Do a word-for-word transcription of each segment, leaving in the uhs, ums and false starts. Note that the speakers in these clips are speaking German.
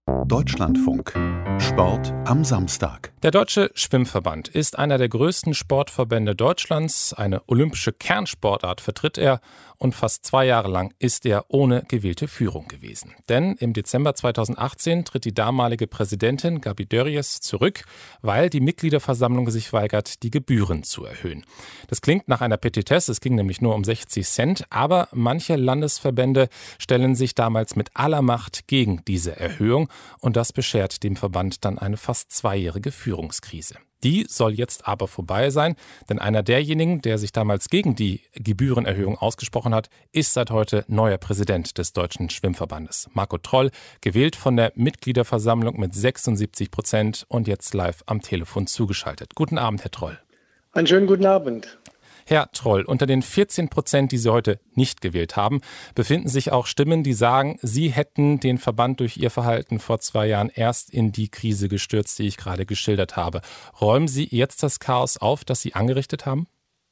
Deutschlandfunk. Sport am Samstag. Der Deutsche Schwimmverband ist einer der größten Sportverbände Deutschlands. Eine olympische Kernsportart vertritt er und fast zwei Jahre lang ist er ohne gewählte Führung gewesen. Denn im Dezember zweitausendachtzehn tritt die damalige Präsidentin Gabi Dörries zurück, weil die Mitgliederversammlung sich weigert, die Gebühren zu erhöhen. Das klingt nach einer Petitesse, es ging nämlich nur um sechzig Cent, aber manche Landesverbände stellen sich damals mit aller Macht gegen diese Erhöhung und das beschert dem Verband dann eine fast zweijährige Führungskrise. Die soll jetzt aber vorbei sein, denn einer derjenigen, der sich damals gegen die Gebührenerhöhung ausgesprochen hat, ist seit heute neuer Präsident des Deutschen Schwimmverbandes. Marco Troll, gewählt von der Mitgliederversammlung mit sechsundsiebzig Prozent und jetzt live am Telefon zugeschaltet. Guten Abend, Herr Troll. Einen schönen guten Abend. Herr Troll, unter den vierzehn Prozent, die Sie heute nicht gewählt haben, befinden sich auch Stimmen, die sagen, Sie hätten den Verband durch Ihr Verhalten vor zwei Jahren erst in die Krise gestürzt, die ich gerade geschildert habe. Räumen Sie jetzt das Chaos auf, das Sie angerichtet haben?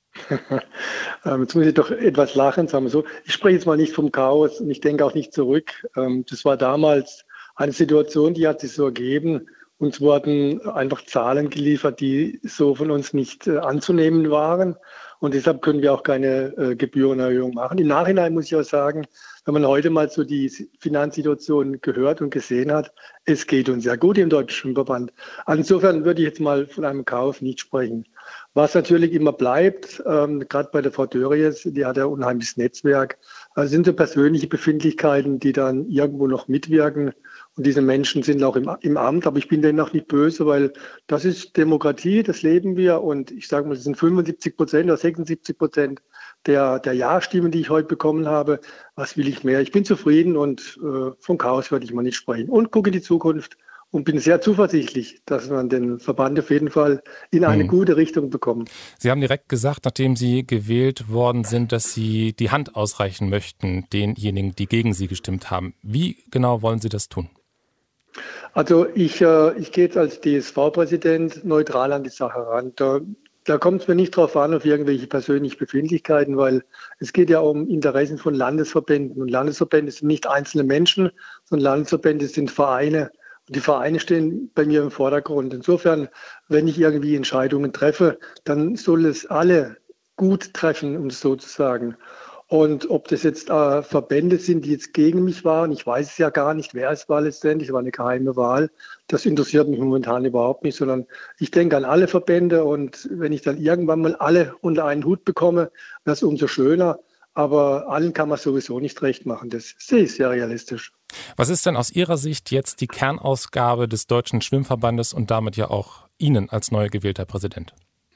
Jetzt muss ich doch etwas lachen, sagen wir so. Ich spreche jetzt mal nicht vom Chaos und ich denke auch nicht zurück. Das war damals eine Situation, die hat sich so ergeben. Uns wurden einfach Zahlen geliefert, die so von uns nicht anzunehmen waren. Und deshalb können wir auch keine äh, Gebührenerhöhung machen. Im Nachhinein muss ich auch sagen, wenn man heute mal so die Finanzsituation gehört und gesehen hat, es geht uns sehr gut im Deutschen Schwimmverband. Also insofern würde ich jetzt mal von einem Kauf nicht sprechen. Was natürlich immer bleibt, ähm, gerade bei der Frau Dörries, die hat ja ein unheimliches Netzwerk, also sind so persönliche Befindlichkeiten, die dann irgendwo noch mitwirken. Und diese Menschen sind auch im, im Amt, aber ich bin denen auch nicht böse, weil das ist Demokratie, das leben wir. Und ich sage mal, das sind fünfundsiebzig Prozent oder sechsundsiebzig Prozent der, der Ja-Stimmen, die ich heute bekommen habe. Was will ich mehr? Ich bin zufrieden und äh, vom Chaos würde ich mal nicht sprechen. Und gucke in die Zukunft und bin sehr zuversichtlich, dass man den Verband auf jeden Fall in eine hm. gute Richtung bekommt. Sie haben direkt gesagt, nachdem Sie gewählt worden sind, dass Sie die Hand ausreichen möchten, denjenigen, die gegen Sie gestimmt haben. Wie genau wollen Sie das tun? Also ich, äh, ich gehe jetzt als D S V-Präsident neutral an die Sache ran. Da, da kommt es mir nicht drauf an, auf irgendwelche persönlichen Befindlichkeiten, weil es geht ja um Interessen von Landesverbänden. Und Landesverbände sind nicht einzelne Menschen, sondern Landesverbände sind Vereine. Und die Vereine stehen bei mir im Vordergrund. Insofern, wenn ich irgendwie Entscheidungen treffe, dann soll es alle gut treffen, um es so zu sagen. Und ob das jetzt äh, Verbände sind, die jetzt gegen mich waren, ich weiß es ja gar nicht, wer es war letztendlich, es war eine geheime Wahl, das interessiert mich momentan überhaupt nicht, sondern ich denke an alle Verbände und wenn ich dann irgendwann mal alle unter einen Hut bekomme, das ist umso schöner, aber allen kann man sowieso nicht recht machen, das sehe ich sehr realistisch. Was ist denn aus Ihrer Sicht jetzt die Kernausgabe des Deutschen Schwimmverbandes und damit ja auch Ihnen als neu gewählter Präsident?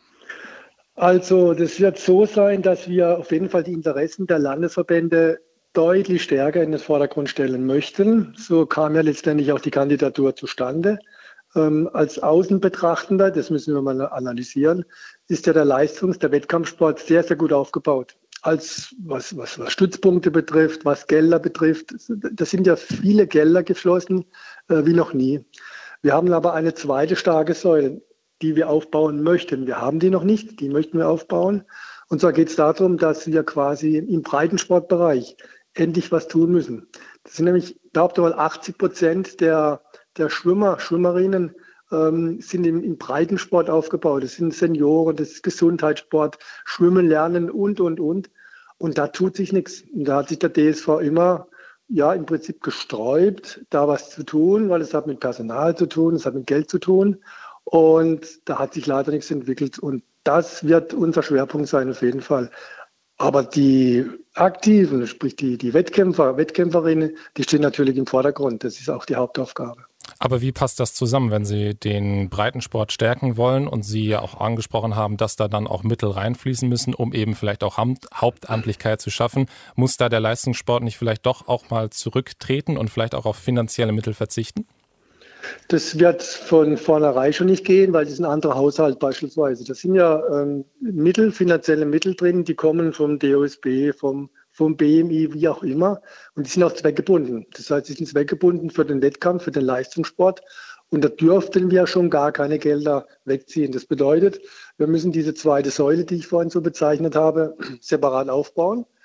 Also das wird so sein, dass wir auf jeden Fall die Interessen der Landesverbände deutlich stärker in den Vordergrund stellen möchten. So kam ja letztendlich auch die Kandidatur zustande. Ähm, als Außenbetrachtender, das müssen wir mal analysieren, ist ja der Leistungs-, der Wettkampfsport sehr, sehr gut aufgebaut. Als was, was, was Stützpunkte betrifft, was Gelder betrifft, da sind ja viele Gelder geflossen äh, wie noch nie. Wir haben aber eine zweite starke Säule, die wir aufbauen möchten. Wir haben die noch nicht, die möchten wir aufbauen. Und zwar geht es darum, dass wir quasi im Breitensportbereich endlich was tun müssen. Das sind nämlich, glaubt mal, achtzig Prozent der, der Schwimmer, Schwimmerinnen ähm, sind im, im Breitensport aufgebaut. Das sind Senioren, das ist Gesundheitssport, Schwimmen lernen und, und, und. Und da tut sich nichts. Und da hat sich der D S V immer ja im Prinzip gesträubt, da was zu tun, weil es hat mit Personal zu tun, es hat mit Geld zu tun. Und da hat sich leider nichts entwickelt. Und das wird unser Schwerpunkt sein, auf jeden Fall. Aber die Aktiven, sprich die, die Wettkämpfer, Wettkämpferinnen, die stehen natürlich im Vordergrund. Das ist auch die Hauptaufgabe. Aber wie passt das zusammen, wenn Sie den Breitensport stärken wollen und Sie ja auch angesprochen haben, dass da dann auch Mittel reinfließen müssen, um eben vielleicht auch Hauptamtlichkeit zu schaffen? Muss da der Leistungssport nicht vielleicht doch auch mal zurücktreten und vielleicht auch auf finanzielle Mittel verzichten? Das wird von vornherein schon nicht gehen, weil das ist ein anderer Haushalt beispielsweise. Das sind ja ähm, Mittel, finanzielle Mittel drin, die kommen vom D O S B, vom, vom B M I, wie auch immer. Und die sind auch zweckgebunden. Das heißt, sie sind zweckgebunden für den Wettkampf, für den Leistungssport. Und da dürften wir schon gar keine Gelder wegziehen. Das bedeutet, wir müssen diese zweite Säule, die ich vorhin so bezeichnet habe, separat aufbauen.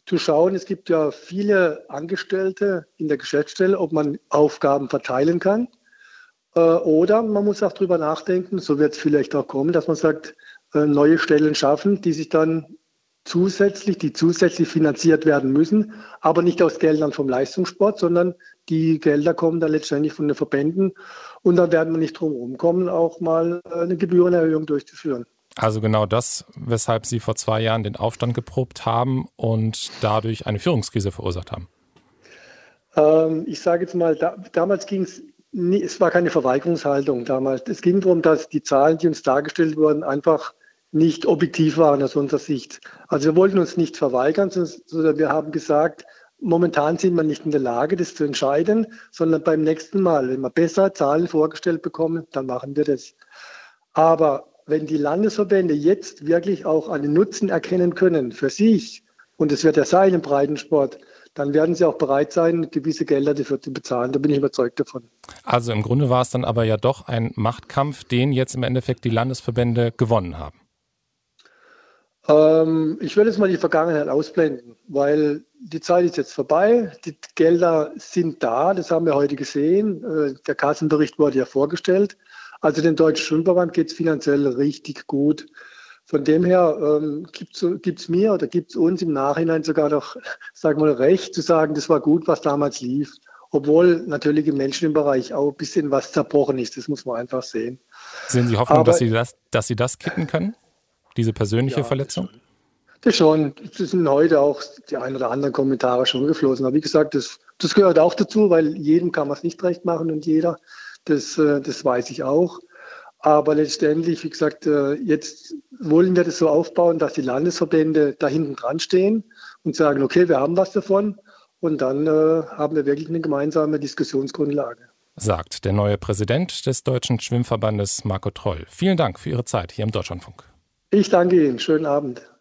zu schauen, es gibt ja viele Angestellte in der Geschäftsstelle, ob man Aufgaben verteilen kann. Äh, oder man muss auch drüber nachdenken, so wird es vielleicht auch kommen, dass man sagt, äh, neue Stellen schaffen, die sich dann zusätzlich, die zusätzlich finanziert werden müssen, aber nicht aus Geldern vom Leistungssport, sondern die Gelder kommen dann letztendlich von den Verbänden und dann werden wir nicht drum herum kommen, auch mal eine Gebührenerhöhung durchzuführen. Also genau das, weshalb Sie vor zwei Jahren den Aufstand geprobt haben und dadurch eine Führungskrise verursacht haben. Ähm, ich sage jetzt mal, da, damals ging es, es war keine Verweigerungshaltung damals. Es ging darum, dass die Zahlen, die uns dargestellt wurden, einfach nicht objektiv waren aus unserer Sicht. Also wir wollten uns nicht verweigern, sondern wir haben gesagt, momentan sind wir nicht in der Lage, das zu entscheiden, sondern beim nächsten Mal, wenn wir besser Zahlen vorgestellt bekommen, dann machen wir das. Aber wenn die Landesverbände jetzt wirklich auch einen Nutzen erkennen können für sich, und es wird ja sein im Breitensport, dann werden sie auch bereit sein, gewisse Gelder dafür zu bezahlen. Da bin ich überzeugt davon. Also im Grunde war es dann aber ja doch ein Machtkampf, den jetzt im Endeffekt die Landesverbände gewonnen haben. Ähm, ich würde jetzt mal die Vergangenheit ausblenden, weil die Zeit ist jetzt vorbei. Die Gelder sind da, das haben wir heute gesehen. Äh, der Kassenbericht wurde ja vorgestellt. Also dem Deutschen Schwimmverband geht es finanziell richtig gut. Von dem her ähm, gibt es mir oder gibt es uns im Nachhinein sogar noch, sagen wir mal, recht zu sagen, das war gut, was damals lief. Obwohl natürlich im menschlichen Bereich auch ein bisschen was zerbrochen ist. Das muss man einfach sehen. Sehen Sie Hoffnung, Aber, dass Sie das, dass Sie das kitten können? Diese persönliche ja, Verletzung? Das schon. Das sind heute auch die ein oder anderen Kommentare schon geflossen. Aber wie gesagt, das, das gehört auch dazu, weil jedem kann man es nicht recht machen und jeder, das, das weiß ich auch. Aber letztendlich, wie gesagt, jetzt wollen wir das so aufbauen, dass die Landesverbände da hinten dran stehen und sagen, okay, wir haben was davon und dann äh, haben wir wirklich eine gemeinsame Diskussionsgrundlage. Sagt der neue Präsident des Deutschen Schwimmverbandes, Marco Troll. Vielen Dank für Ihre Zeit hier im Deutschlandfunk. Ich danke Ihnen. Schönen Abend.